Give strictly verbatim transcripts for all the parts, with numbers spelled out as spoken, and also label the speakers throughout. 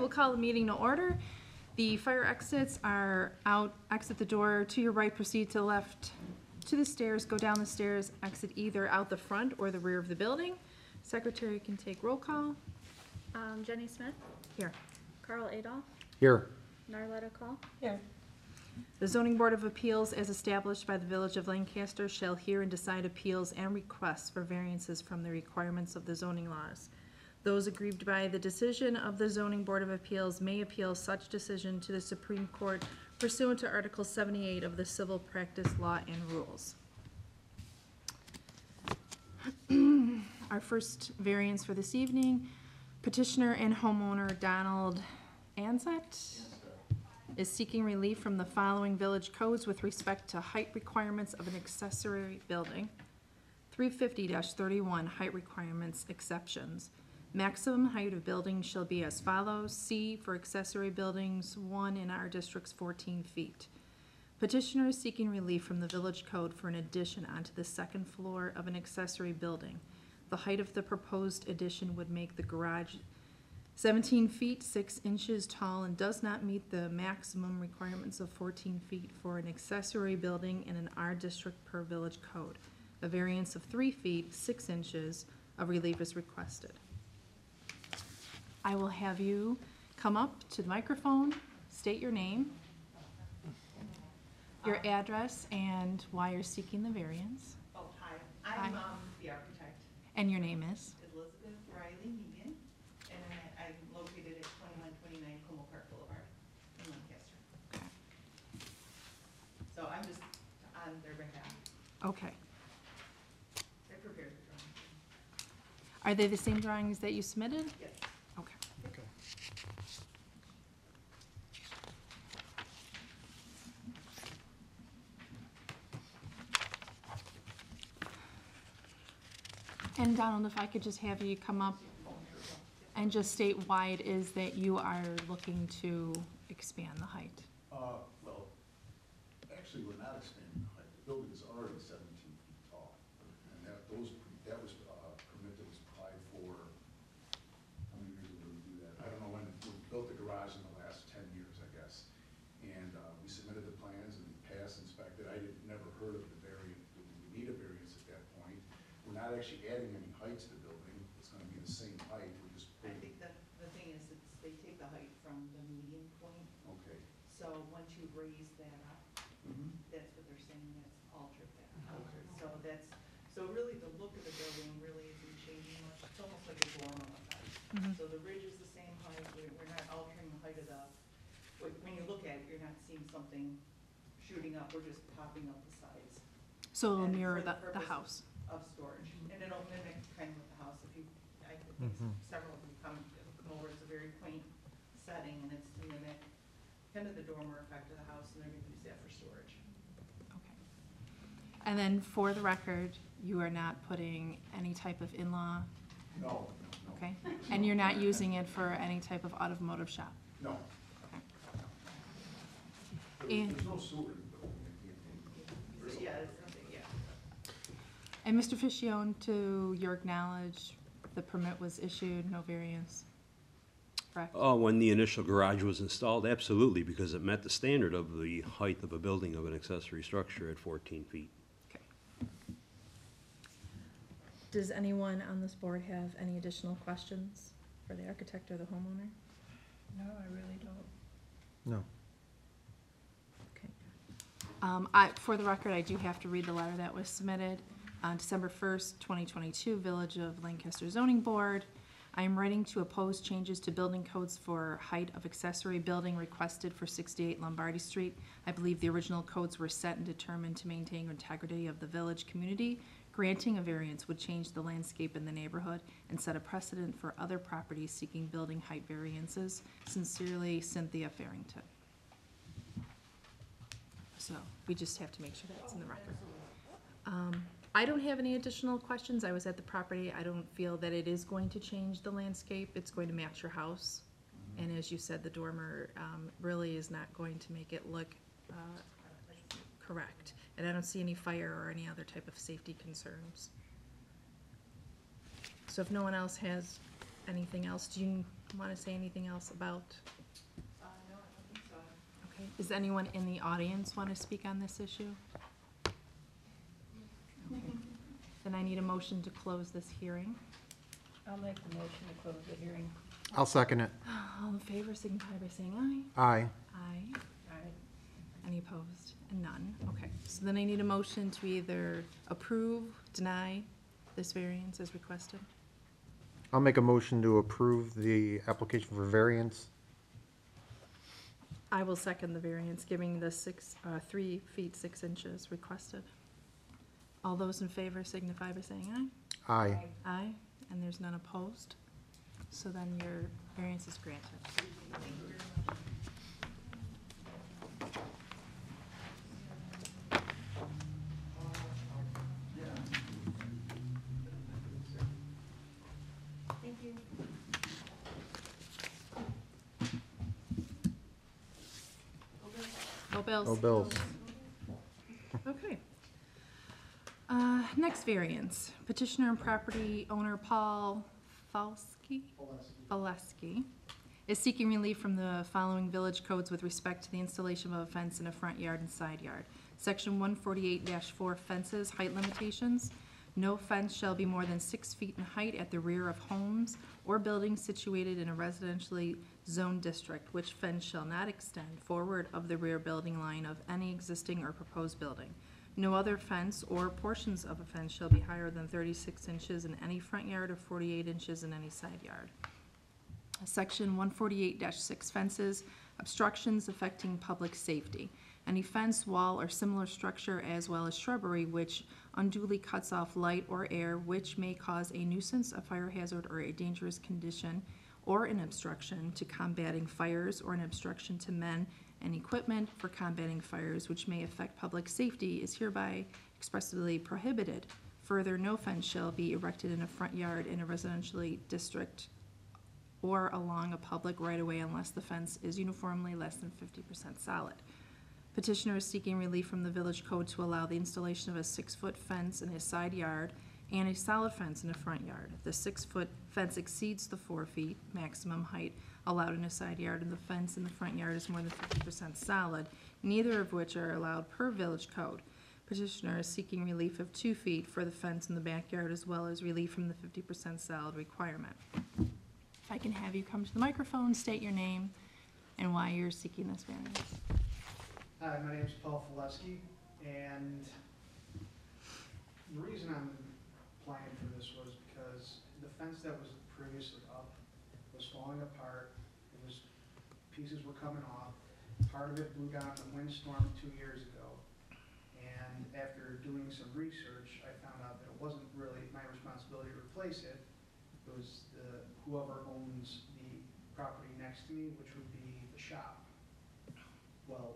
Speaker 1: we'll call the meeting to order. The fire exits are out, exit the door to your right, proceed to the left to the stairs, go down the stairs, exit either out the front or the rear of the building. Secretary can take roll call.
Speaker 2: Um, Jenny Smith,
Speaker 1: Here.
Speaker 2: Carl Adolph,
Speaker 3: Here.
Speaker 2: Narletta Call.
Speaker 1: Here. The zoning board of appeals, as established by the Village of Lancaster, shall hear and decide appeals and requests for variances from the requirements of the zoning laws. Those aggrieved by the decision of the zoning board of appeals may appeal such decision to the Supreme Court pursuant to Article seventy-eight of the Civil Practice Law and Rules. Our first variance for this evening, petitioner and homeowner Donald Ansett is seeking relief from the following village codes with respect to height requirements of an accessory building. three fifty thirty-one, height requirements exceptions. Maximum height of buildings shall be as follows. C, for accessory buildings, one in our district's fourteen feet. Petitioner is seeking relief from the village code for an addition onto the second floor of an accessory building. The height of the proposed addition would make the garage seventeen feet, six inches tall, and does not meet the maximum requirements of fourteen feet for an accessory building in an R district per village code. A variance of three feet, six inches of relief is requested. I will have you come up to the microphone, state your name, your address, and why you're seeking the variance.
Speaker 4: Oh, hi. I'm
Speaker 1: Hi.
Speaker 4: um, the architect,
Speaker 1: And your name is?
Speaker 4: Elizabeth Riley Megan, and I- I'm located at twenty-one twenty-nine Como Park Boulevard in Lancaster.
Speaker 1: Okay.
Speaker 4: So I'm just on their behalf.
Speaker 1: Okay.
Speaker 4: I prepared the drawing.
Speaker 1: Are they the same drawings that you submitted?
Speaker 4: Yes.
Speaker 1: Okay.
Speaker 3: Okay.
Speaker 1: And Donald, if I could just have you come up and just state why it is that you are looking to expand the height.
Speaker 5: Uh, well, actually, we're not expanding the height. The building is already seventeen feet tall. And that, those, that was, uh, permit that was applied for, how many years ago did we do that? I don't know when, we built the garage in the last ten years, I guess. And, uh, we submitted the plans and passed, inspected. I didn't, never heard of the variant, we need a variance at that point. We're not actually adding any height to the building. It's gonna be the same height. We're just
Speaker 4: I
Speaker 5: putting,
Speaker 4: think that the thing is, it's, they take the height from the median point,
Speaker 5: okay.
Speaker 4: so once you raise that up,
Speaker 5: Mhm.
Speaker 4: that's what they're saying, that's altered that.
Speaker 5: Okay.
Speaker 4: So that's, so really the look of the building really isn't changing much. It's almost like a dormer effect.
Speaker 1: Mhm.
Speaker 4: So the ridge is the same height, we're, we're not altering the height of the, when when you look at it, you're not seeing something shooting up, we're just popping up the sides
Speaker 1: So it'll
Speaker 4: And
Speaker 1: mirror
Speaker 4: for
Speaker 1: the,
Speaker 4: the
Speaker 1: the
Speaker 4: purpose-
Speaker 1: house.
Speaker 4: of storage. And it'll mimic kind of what the house, if you, I think
Speaker 3: Mhm.
Speaker 4: several of you come, come over, it's a very quaint setting, and it's to mimic kind of the dormer effect of the house, and they're gonna use that for storage.
Speaker 1: Okay. And then for the record, you are not putting any type of in-law,
Speaker 5: No, no.
Speaker 1: okay? And you're not using it for any type of automotive shop?
Speaker 5: No.
Speaker 1: Okay.
Speaker 5: There's,
Speaker 1: And-
Speaker 5: there's no sewer in the building. It- it- it- there's a-
Speaker 4: Yeah, it's something, yeah.
Speaker 1: And Mister Fiscione, to your knowledge, the permit was issued, no variance, correct?
Speaker 6: Oh, when the initial garage was installed, absolutely, because it met the standard of the height of a building of an accessory structure at fourteen feet.
Speaker 1: Okay. Does anyone on this board have any additional questions for the architect or the homeowner?
Speaker 4: No, I really don't.
Speaker 3: No.
Speaker 1: Okay. Um, I, for the record, I do have to read the letter that was submitted on December first, twenty twenty-two, Village of Lancaster Zoning Board. I am writing to oppose changes to building codes for height of accessory building requested for sixty-eight Lombardy Street. I believe the original codes were set and determined to maintain integrity of the village community. Granting a variance would change the landscape in the neighborhood and set a precedent for other properties seeking building height variances. Sincerely, Cynthia Farrington. So, we just have to make sure that's in the record. Um, I don't have any additional questions. I was at the property. I don't feel that it is going to change the landscape. It's going to match your house. And as you said, the dormer, um, really is not going to make it look, uh, correct. And I don't see any fire or any other type of safety concerns. So if no one else has anything else? Do you want to say anything else about,
Speaker 4: Uh, no, I don't think so.
Speaker 1: okay, does anyone in the audience want to speak on this issue? Okay. Then I need a motion to close this hearing.
Speaker 3: I'll make the motion to close the hearing.
Speaker 7: I'll second it.
Speaker 1: All in favor signify by saying aye.
Speaker 7: Aye.
Speaker 1: Aye.
Speaker 3: Aye.
Speaker 1: Any opposed? And none. Okay, so then I need a motion to either approve, deny this variance as requested.
Speaker 7: I'll make a motion to approve the application for variance.
Speaker 1: I will second the variance, giving the six, uh, three feet, six inches requested. All those in favor signify by saying aye.
Speaker 7: Aye.
Speaker 1: Aye, and there's none opposed. So then your variance is granted.
Speaker 2: Thank you.
Speaker 1: Go Bills.
Speaker 7: Go Bills.
Speaker 1: Okay. Uh, next variance, petitioner and property owner Paul Falsky? Valesky is seeking relief from the following village codes with respect to the installation of a fence in a front yard and side yard. Section one forty-eight four fences, height limitations. No fence shall be more than six feet in height at the rear of homes or buildings situated in a residentially zoned district, which fence shall not extend forward of the rear building line of any existing or proposed building. No other fence or portions of a fence shall be higher than thirty-six inches in any front yard or forty-eight inches in any side yard. Section one forty-eight six fences, obstructions affecting public safety. Any fence, wall, or similar structure as well as shrubbery which unduly cuts off light or air which may cause a nuisance, a fire hazard, or a dangerous condition, or an obstruction to combating fires, or an obstruction to men and equipment for combating fires which may affect public safety is hereby expressly prohibited. Further, no fence shall be erected in a front yard in a residentially district or along a public right-of-way unless the fence is uniformly less than fifty percent solid. Petitioner is seeking relief from the village code to allow the installation of a six-foot fence in his side yard and a solid fence in the front yard. The six-foot fence exceeds the four feet maximum height allowed in a side yard, and the fence in the front yard is more than fifty percent solid, neither of which are allowed per village code. Petitioner is seeking relief of two feet for the fence in the backyard as well as relief from the fifty percent solid requirement. If I can have you come to the microphone, state your name and why you're seeking this variance.
Speaker 8: Hi, my name's Paul Falesky, and the reason I'm applying for this was because the fence that was previously up was falling apart. It was, pieces were coming off. Part of it blew down in a windstorm two years ago. And after doing some research, I found out that it wasn't really my responsibility to replace it. It was the, whoever owns the property next to me, which would be the shop. Well,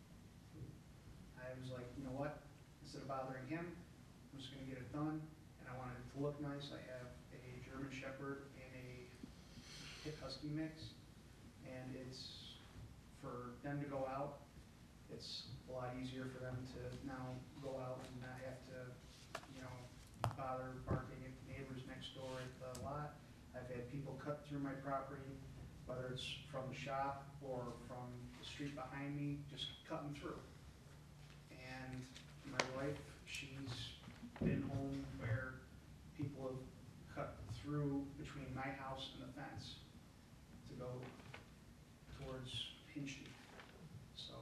Speaker 8: I was like, you know what, instead of bothering him, I'm just gonna get it done, and I wanted it to look nice. I have a German Shepherd and a Pit Husky mix, and it's, for them to go out, it's a lot easier for them to now go out and not have to, you know, bother barking at the neighbors next door at the lot. I've had people cut through my property, whether it's from the shop or from the street behind me, just cutting through. And my wife, she's been home where people have cut through between my house and the fence to go towards Hinchley. So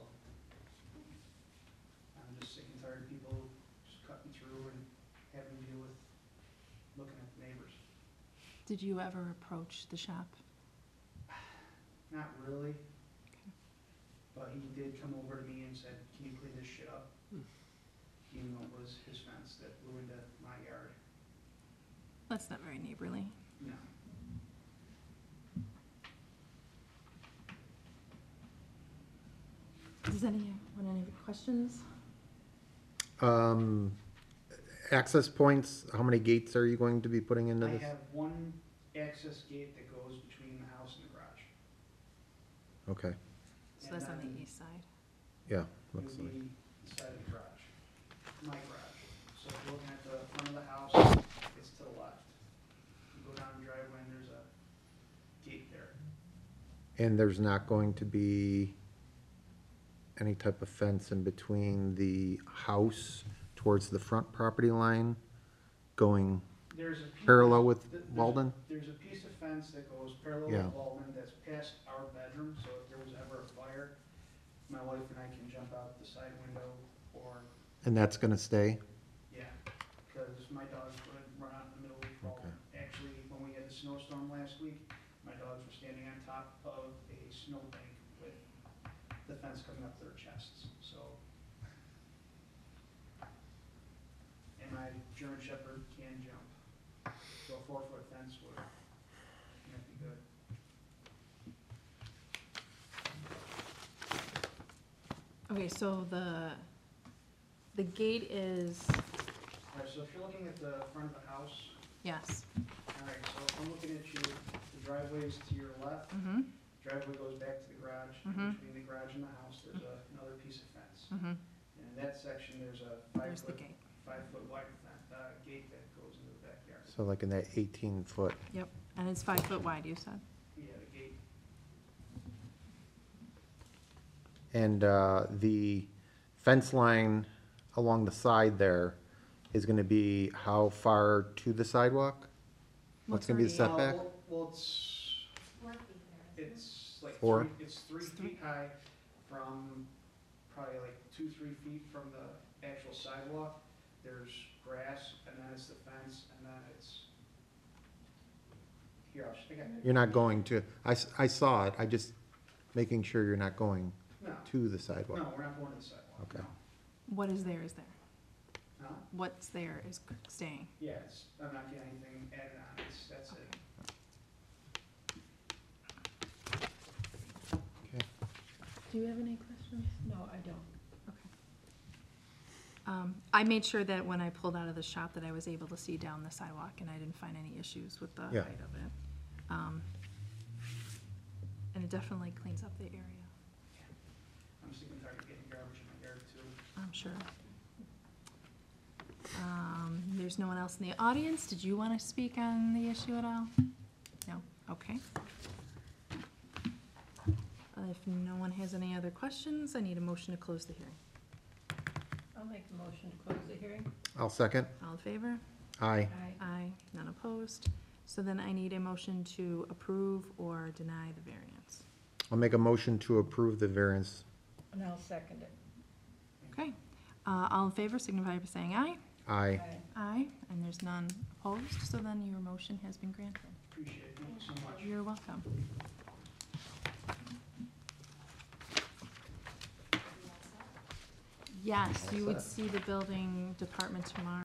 Speaker 8: I'm just sick and tired of people just cutting through and having to deal with looking at the neighbors.
Speaker 1: Did you ever approach the shop?
Speaker 8: Not really. But he did come over to me and said, can you clean this shit up? Even though it was his fence that blew into my yard.
Speaker 1: That's not very neighborly.
Speaker 8: No.
Speaker 1: Does anyone have any questions?
Speaker 7: Um, access points, how many gates are you going to be putting into
Speaker 8: I
Speaker 7: this?
Speaker 8: have one access gate that goes between the house and the garage.
Speaker 7: Okay,
Speaker 1: So
Speaker 8: And
Speaker 1: that's on
Speaker 8: then
Speaker 1: the east side.
Speaker 7: yeah,
Speaker 8: It
Speaker 7: looks
Speaker 8: would
Speaker 7: like.
Speaker 8: be the side of the garage, my garage. So if you're looking at the front of the house, it's to the left. You go down the driveway and there's a
Speaker 7: And there's not going to be any type of fence in between the house towards the front property line going
Speaker 8: There's a. piece-
Speaker 7: parallel with
Speaker 8: th- there's a-
Speaker 7: Walden?
Speaker 8: There's a piece of fence that goes parallel
Speaker 7: Yeah.
Speaker 8: with Walden that's past our bedroom, so if there was ever a fire, my wife and I can jump out the side window or,
Speaker 7: And that's gonna stay?
Speaker 8: yeah, because my dogs would run out in the middle of Walden. Actually, when we had the snowstorm last week, my dogs were standing on top of a snowbank with the fence coming up their chests, so. And my German Shepherd can jump, so a four-foot fence would, might be good.
Speaker 1: Okay, so the, the gate is,
Speaker 8: Alright, so if you're looking at the front of the house,
Speaker 1: yes,
Speaker 8: alright, so if I'm looking at you, the driveway's to your left,
Speaker 1: mm-hmm,
Speaker 8: driveway goes back to the garage, and
Speaker 1: Mhm.
Speaker 8: between the garage and the house, there's a, another piece of fence.
Speaker 1: mm-hmm,
Speaker 8: And in that section, there's a
Speaker 1: there's the
Speaker 8: five-foot,
Speaker 1: gate.
Speaker 8: five-foot wide fence, uh, gate that goes into the backyard.
Speaker 7: So like in that eighteen foot,
Speaker 1: Yep, and it's five foot wide, you said?
Speaker 8: Yeah, the gate,
Speaker 7: and uh, the fence line along the side there is gonna be how far to the sidewalk? What's gonna be the
Speaker 1: already-
Speaker 7: setback?
Speaker 8: Uh, well, well, it's, it's like
Speaker 7: Four?
Speaker 8: three, it's three
Speaker 1: It's three-
Speaker 8: feet high from, probably like two, three feet from the actual sidewalk. There's grass, and then it's the fence, and then it's, here, I'll, I got it.
Speaker 7: You're not going to, I, s- I saw it, I just making sure you're not going
Speaker 8: No,
Speaker 7: to the sidewalk.
Speaker 8: no, we're not going to the sidewalk,
Speaker 7: Okay.
Speaker 8: no.
Speaker 1: What is there is there.
Speaker 8: No?
Speaker 1: What's there is staying.
Speaker 8: Yeah, it's, I'm not getting anything added on, it's, that's it.
Speaker 7: Okay.
Speaker 1: Do you have any questions?
Speaker 3: No, I don't.
Speaker 1: Um, I made sure that when I pulled out of the shop that I was able to see down the sidewalk and I didn't find any issues with the height
Speaker 7: Yeah.
Speaker 1: of it. Um, and it definitely cleans up the area,
Speaker 8: I'm sick and tired of getting garbage in my yard too.
Speaker 1: I'm sure. Um, there's no one else in the audience. Did you want to speak on the issue at all? No? Okay. Uh, If no one has any other questions, I need a motion to close the hearing.
Speaker 3: I'll make the motion to close the hearing.
Speaker 7: I'll second.
Speaker 1: All in favor?
Speaker 7: Aye.
Speaker 3: Aye.
Speaker 1: Aye, none opposed. So then I need a motion to approve or deny the variance.
Speaker 7: I'll make a motion to approve the variance.
Speaker 3: And I'll second it.
Speaker 1: Okay, uh, all in favor signify by saying aye.
Speaker 7: Aye.
Speaker 1: Aye, and there's none opposed, so then your motion has been granted.
Speaker 8: Appreciate it, thank you so much.
Speaker 1: You're welcome. Yes, you would see the building department tomorrow.